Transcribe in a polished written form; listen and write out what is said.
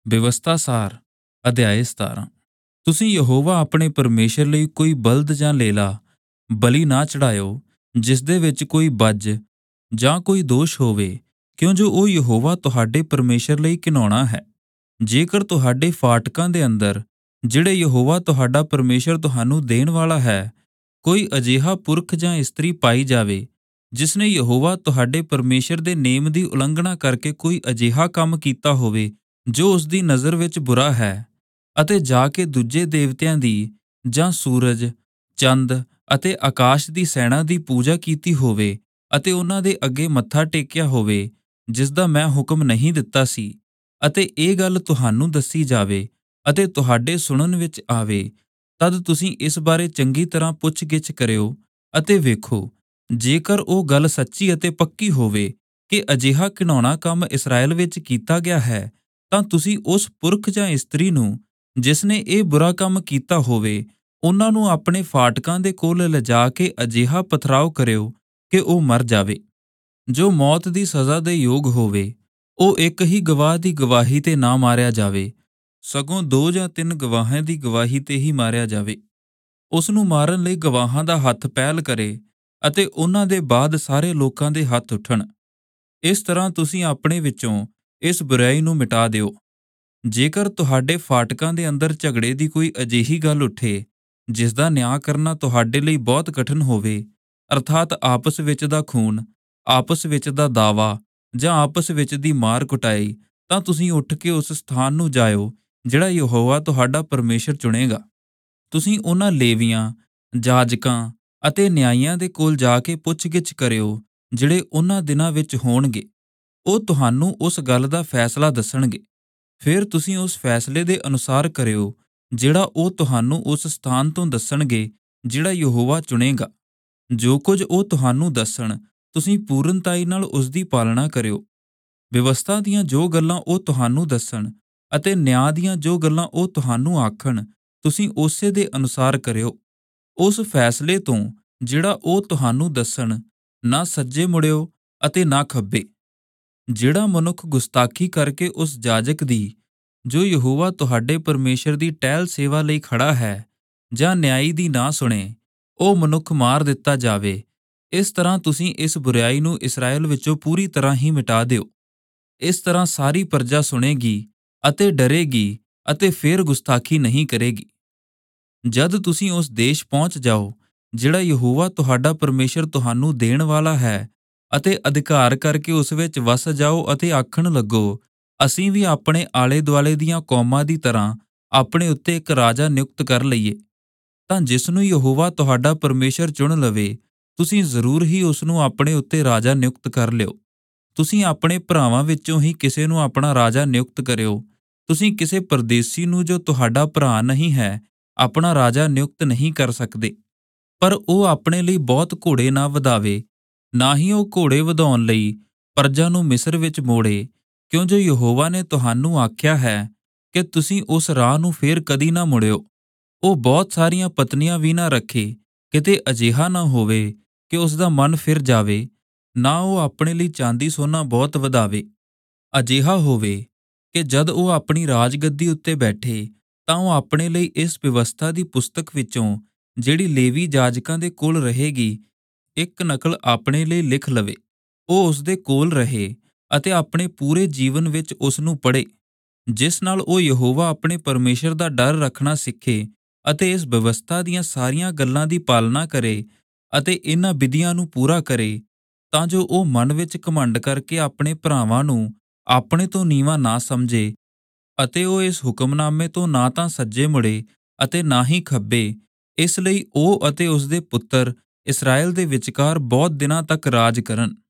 ਵਿਵਸਥਾ ਸਾਰ ਅਧਿਆਇ 17। ਤੁਸੀਂ ਯਹੋਵਾ ਆਪਣੇ ਪਰਮੇਸ਼ਰ ਲਈ ਕੋਈ ਬਲਦ ਜਾਂ ਲੇਲਾ ਬਲੀ ਨਾ ਚੜਾਇਓ, ਜਿਸ ਦੇ ਵਿੱਚ ਕੋਈ ਬੱਜ ਜਾਂ ਕੋਈ ਦੋਸ਼ ਹੋਵੇ, ਕਿਉਂ ਜੋ ਉਹ ਯਹੋਵਾ ਤੁਹਾਡੇ ਪਰਮੇਸ਼ਰ ਲਈ ਘਿਨਾਉਣਾ ਹੈ। ਜੇਕਰ ਤੁਹਾਡੇ ਫਾਟਕਾਂ ਦੇ ਅੰਦਰ, ਜਿਹੜੇ ਯਹੋਵਾ ਤੁਹਾਡਾ ਪਰਮੇਸ਼ਰ ਤੁਹਾਨੂੰ ਦੇਣ ਵਾਲਾ ਹੈ, ਕੋਈ ਅਜਿਹਾ ਪੁਰਖ ਜਾਂ ਇਸਤਰੀ ਪਾਈ ਜਾਵੇ, ਜਿਸਨੇ ਯਹੋਵਾ ਤੁਹਾਡੇ ਪਰਮੇਸ਼ਰ ਦੇ ਨੇਮ ਦੀ ਉਲੰਘਣਾ ਕਰਕੇ ਕੋਈ ਅਜਿਹਾ ਕੰਮ ਕੀਤਾ ਹੋਵੇ ਜੋ ਉਸ ਦੀ ਨਜ਼ਰ ਵਿੱਚ ਬੁਰਾ ਹੈ, ਅਤੇ ਜਾ ਕੇ ਦੂਜੇ ਦੇਵਤਿਆਂ ਦੀ ਜਾਂ ਸੂਰਜ, ਚੰਦ ਅਤੇ ਆਕਾਸ਼ ਦੀ ਸੈਨਾ ਦੀ ਪੂਜਾ ਕੀਤੀ ਹੋਵੇ ਅਤੇ ਉਹਨਾਂ ਦੇ ਅੱਗੇ ਮੱਥਾ ਟੇਕਿਆ ਹੋਵੇ, ਜਿਸ ਦਾ ਮੈਂ ਹੁਕਮ ਨਹੀਂ ਦਿੱਤਾ ਸੀ, ਅਤੇ ਇਹ ਗੱਲ ਤੁਹਾਨੂੰ ਦੱਸੀ ਜਾਵੇ ਅਤੇ ਤੁਹਾਡੇ ਸੁਣਨ ਵਿੱਚ ਆਵੇ, ਤਦ ਤੁਸੀਂ ਇਸ ਬਾਰੇ ਚੰਗੀ ਤਰ੍ਹਾਂ ਪੁੱਛ-ਗਿੱਛ ਕਰਿਓ ਅਤੇ ਵੇਖੋ, ਜੇਕਰ ਉਹ ਗੱਲ ਸੱਚੀ ਅਤੇ ਪੱਕੀ ਹੋਵੇ ਕਿ ਅਜਿਹਾ ਘਿਨਾਉਣਾ ਕੰਮ ਇਸਰਾਏਲ ਵਿੱਚ ਕੀਤਾ ਗਿਆ ਹੈ, ਤਾਂ ਤੁਸੀਂ ਉਸ ਪੁਰਖ ਜਾਂ ਇਸਤਰੀ ਨੂੰ, ਜਿਸ ਨੇ ਇਹ ਬੁਰਾ ਕੰਮ ਕੀਤਾ ਹੋਵੇ, ਉਹਨਾਂ ਨੂੰ ਆਪਣੇ ਫਾਟਕਾਂ ਦੇ ਕੋਲ ਲਿਜਾ ਕੇ ਅਜਿਹਾ ਪਥਰਾਓ ਕਰਿਓ ਕਿ ਉਹ ਮਰ ਜਾਵੇ। ਜੋ ਮੌਤ ਦੀ ਸਜ਼ਾ ਦੇ ਯੋਗ ਹੋਵੇ, ਉਹ ਇੱਕ ਹੀ ਗਵਾਹ ਦੀ ਗਵਾਹੀ ਤੇ ਨਾ ਮਾਰਿਆ ਜਾਵੇ, ਸਗੋਂ 2 ਜਾਂ 3 ਗਵਾਹਾਂ ਦੀ ਗਵਾਹੀ ਤੇ ਹੀ ਮਾਰਿਆ ਜਾਵੇ। ਉਸ ਨੂੰ ਮਾਰਨ ਲਈ ਗਵਾਹਾਂ ਦਾ ਹੱਥ ਪਹਿਲ ਕਰੇ ਅਤੇ ਉਹਨਾਂ ਦੇ ਬਾਅਦ ਸਾਰੇ ਲੋਕਾਂ ਦੇ ਹੱਥ ਉੱਠਣ। ਇਸ ਤਰ੍ਹਾਂ ਤੁਸੀਂ ਆਪਣੇ ਵਿੱਚੋਂ ਇਸ ਬੁਰਾਈ ਨੂੰ ਮਿਟਾ ਦਿਓ। ਜੇਕਰ ਤੁਹਾਡੇ ਫਾਟਕਾਂ ਦੇ ਅੰਦਰ ਝਗੜੇ ਦੀ ਕੋਈ ਅਜਿਹੀ ਗੱਲ ਉੱਠੇ, ਜਿਸ ਦਾ ਨਿਆਂ ਕਰਨਾ ਤੁਹਾਡੇ ਲਈ ਬਹੁਤ ਕਠਿਨ ਹੋਵੇ, ਅਰਥਾਤ ਆਪਸ ਵਿੱਚ ਦਾ ਖੂਨ, ਆਪਸ ਵਿੱਚ ਦਾ ਦਾਵਾ ਜਾਂ ਆਪਸ ਵਿੱਚ ਦੀ ਮਾਰ ਕੁਟਾਈ, ਤਾਂ ਤੁਸੀਂ ਉੱਠ ਕੇ ਉਸ ਸਥਾਨ ਨੂੰ ਜਾਇਓ ਜਿਹੜਾ ਯਹੋਵਾ ਤੁਹਾਡਾ ਪਰਮੇਸ਼ਰ ਚੁਣੇਗਾ। ਤੁਸੀਂ ਉਹਨਾਂ ਲੇਵੀਆਂ, ਜਾਜਕਾਂ ਅਤੇ ਨਿਆਂਇਆਂ ਦੇ ਕੋਲ ਜਾ ਕੇ ਪੁੱਛ-ਗਿੱਛ ਕਰਿਓ, ਜਿਹੜੇ ਉਹਨਾਂ ਦਿਨਾਂ ਵਿੱਚ ਹੋਣਗੇ। ਉਹ ਤੁਹਾਨੂੰ ਉਸ ਗੱਲ ਦਾ ਫੈਸਲਾ ਦੱਸਣਗੇ। ਫਿਰ ਤੁਸੀਂ ਉਸ ਫੈਸਲੇ ਦੇ ਅਨੁਸਾਰ ਕਰਿਓ, ਜਿਹੜਾ ਉਹ ਤੁਹਾਨੂੰ ਉਸ ਸਥਾਨ ਤੋਂ ਦੱਸਣਗੇ ਜਿਹੜਾ ਯਹੋਵਾ ਚੁਣੇਗਾ। ਜੋ ਕੁਝ ਉਹ ਤੁਹਾਨੂੰ ਦੱਸਣ, ਤੁਸੀਂ ਪੂਰਨਤਾਈ ਨਾਲ ਉਸ ਦੀ ਪਾਲਣਾ ਕਰਿਓ। ਵਿਵਸਥਾ ਦੀਆਂ ਜੋ ਗੱਲਾਂ ਉਹ ਤੁਹਾਨੂੰ ਦੱਸਣ ਅਤੇ ਨਿਆਂ ਦੀਆਂ ਜੋ ਗੱਲਾਂ ਉਹ ਤੁਹਾਨੂੰ ਆਖਣ, ਤੁਸੀਂ ਉਸੇ ਦੇ ਅਨੁਸਾਰ ਕਰਿਓ। ਉਸ ਫੈਸਲੇ ਤੋਂ ਜਿਹੜਾ ਉਹ ਤੁਹਾਨੂੰ ਦੱਸਣ, ਨਾ ਸੱਜੇ ਮੁੜਿਓ ਅਤੇ ਨਾ ਖੱਬੇ। ਜਿਹੜਾ ਮਨੁੱਖ ਗੁਸਤਾਖੀ ਕਰਕੇ ਉਸ ਜਾਜਕ ਦੀ, ਜੋ ਯਹੋਵਾ ਤੁਹਾਡੇ ਪਰਮੇਸ਼ਰ ਦੀ ਟਹਿਲ ਸੇਵਾ ਲਈ ਖੜਾ ਹੈ, ਜਾਂ ਨਿਆਈ ਦੀ ਨਾ ਸੁਣੇ, ਉਹ ਮਨੁੱਖ ਮਾਰ ਦਿੱਤਾ ਜਾਵੇ। ਇਸ ਤਰ੍ਹਾਂ ਤੁਸੀਂ ਇਸ ਬੁਰਾਈ ਨੂੰ ਇਸਰਾਏਲ ਵਿੱਚੋਂ ਪੂਰੀ ਤਰ੍ਹਾਂ ਹੀ ਮਿਟਾ ਦਿਓ। ਇਸ ਤਰ੍ਹਾਂ ਸਾਰੀ ਪ੍ਰਜਾ ਸੁਣੇਗੀ ਅਤੇ ਡਰੇਗੀ ਅਤੇ ਫਿਰ ਗੁਸਤਾਖੀ ਨਹੀਂ ਕਰੇਗੀ। ਜਦ ਤੁਸੀਂ ਉਸ ਦੇਸ਼ ਪਹੁੰਚ ਜਾਓ, ਜਿਹੜਾ ਯਹੋਵਾ ਤੁਹਾਡਾ ਪਰਮੇਸ਼ਰ ਤੁਹਾਨੂੰ ਦੇਣ ਵਾਲਾ ਹੈ, ਅਤੇ ਅਧਿਕਾਰ ਕਰਕੇ ਉਸ ਵਿੱਚ ਵਸ ਜਾਓ ਅਤੇ ਆਖਣ ਲੱਗੋ, ਅਸੀਂ ਵੀ ਆਪਣੇ ਆਲੇ ਦੁਆਲੇ ਦੀਆਂ ਕੌਮਾਂ ਦੀ ਤਰ੍ਹਾਂ ਆਪਣੇ ਉੱਤੇ ਇੱਕ ਰਾਜਾ ਨਿਯੁਕਤ ਕਰ ਲਈਏ, ਤਾਂ ਜਿਸ ਨੂੰ ਯਹੋਵਾ ਤੁਹਾਡਾ ਪਰਮੇਸ਼ਰ ਚੁਣ ਲਵੇ, ਤੁਸੀਂ ਜ਼ਰੂਰ ਹੀ ਉਸ ਨੂੰ ਆਪਣੇ ਉੱਤੇ ਰਾਜਾ ਨਿਯੁਕਤ ਕਰ ਲਿਓ। ਤੁਸੀਂ ਆਪਣੇ ਭਰਾਵਾਂ ਵਿੱਚੋਂ ਹੀ ਕਿਸੇ ਨੂੰ ਆਪਣਾ ਰਾਜਾ ਨਿਯੁਕਤ ਕਰਿਓ। ਤੁਸੀਂ ਕਿਸੇ ਪਰਦੇਸੀ ਨੂੰ, ਜੋ ਤੁਹਾਡਾ ਭਰਾ ਨਹੀਂ ਹੈ, ਆਪਣਾ ਰਾਜਾ ਨਿਯੁਕਤ ਨਹੀਂ ਕਰ ਸਕਦੇ। ਪਰ ਉਹ ਆਪਣੇ ਲਈ ਬਹੁਤ ਘੋੜੇ ਨਾ ਵਧਾਵੇ, ਨਾ ਹੀ ਉਹ ਘੋੜੇ ਵਧਾਉਣ ਲਈ ਪ੍ਰਜਾ ਨੂੰ ਮਿਸਰ ਵਿੱਚ ਮੋੜੇ, ਕਿਉਂ ਜੋ ਯਹੋਵਾ ਨੇ ਤੁਹਾਨੂੰ ਆਖਿਆ ਹੈ ਕਿ ਤੁਸੀਂ ਉਸ ਰਾਹ ਨੂੰ ਫੇਰ ਕਦੀ ਨਾ ਮੁੜਿਓ। ਉਹ ਬਹੁਤ ਸਾਰੀਆਂ ਪਤਨੀਆਂ ਵੀ ਨਾ ਰੱਖੇ, ਕਿਤੇ ਅਜਿਹਾ ਨਾ ਹੋਵੇ ਕਿ ਉਸ ਦਾ ਮਨ ਫਿਰ ਜਾਵੇ। ਨਾ ਉਹ ਆਪਣੇ ਲਈ ਚਾਂਦੀ ਸੋਨਾ ਬਹੁਤ ਵਧਾਵੇ। ਅਜਿਹਾ ਹੋਵੇ ਕਿ ਜਦ ਉਹ ਆਪਣੀ ਰਾਜਗੱਦੀ ਉੱਤੇ ਬੈਠੇ, ਤਾਂ ਉਹ ਆਪਣੇ ਲਈ ਇਸ ਵਿਵਸਥਾ ਦੀ ਪੁਸਤਕ ਵਿੱਚੋਂ, ਜਿਹੜੀ ਲੇਵੀ ਜਾਜਕਾਂ ਦੇ ਕੋਲ ਰਹੇਗੀ, ਇੱਕ ਨਕਲ ਆਪਣੇ ਲਈ ਲਿਖ ਲਵੇ। ਉਹ ਉਸ ਦੇ ਕੋਲ ਰਹੇ ਅਤੇ ਆਪਣੇ ਪੂਰੇ ਜੀਵਨ ਵਿੱਚ ਉਸ ਨੂੰ ਪੜ੍ਹੇ, ਜਿਸ ਨਾਲ ਉਹ ਯਹੋਵਾ ਆਪਣੇ ਪਰਮੇਸ਼ਰ ਦਾ ਡਰ ਰੱਖਣਾ ਸਿੱਖੇ ਅਤੇ ਇਸ ਵਿਵਸਥਾ ਦੀਆਂ ਸਾਰੀਆਂ ਗੱਲਾਂ ਦੀ ਪਾਲਣਾ ਕਰੇ ਅਤੇ ਇਹਨਾਂ ਵਿਧੀਆਂ ਨੂੰ ਪੂਰਾ ਕਰੇ, ਤਾਂ ਜੋ ਉਹ ਮਨ ਵਿੱਚ ਘਮੰਡ ਕਰਕੇ ਆਪਣੇ ਭਰਾਵਾਂ ਨੂੰ ਆਪਣੇ ਤੋਂ ਨੀਵਾਂ ਨਾ ਸਮਝੇ, ਅਤੇ ਉਹ ਇਸ ਹੁਕਮਨਾਮੇ ਤੋਂ ਨਾ ਤਾਂ ਸੱਜੇ ਮੁੜੇ ਅਤੇ ਨਾ ਹੀ ਖੱਬੇ। ਇਸ ਲਈ ਉਹ ਅਤੇ ਉਸ ਦੇ ਪੁੱਤਰ ਇਸਰਾਏਲ ਦੇ ਵਿਚਕਾਰ ਬਹੁਤ ਦਿਨਾਂ ਤੱਕ ਰਾਜ ਕਰਨ।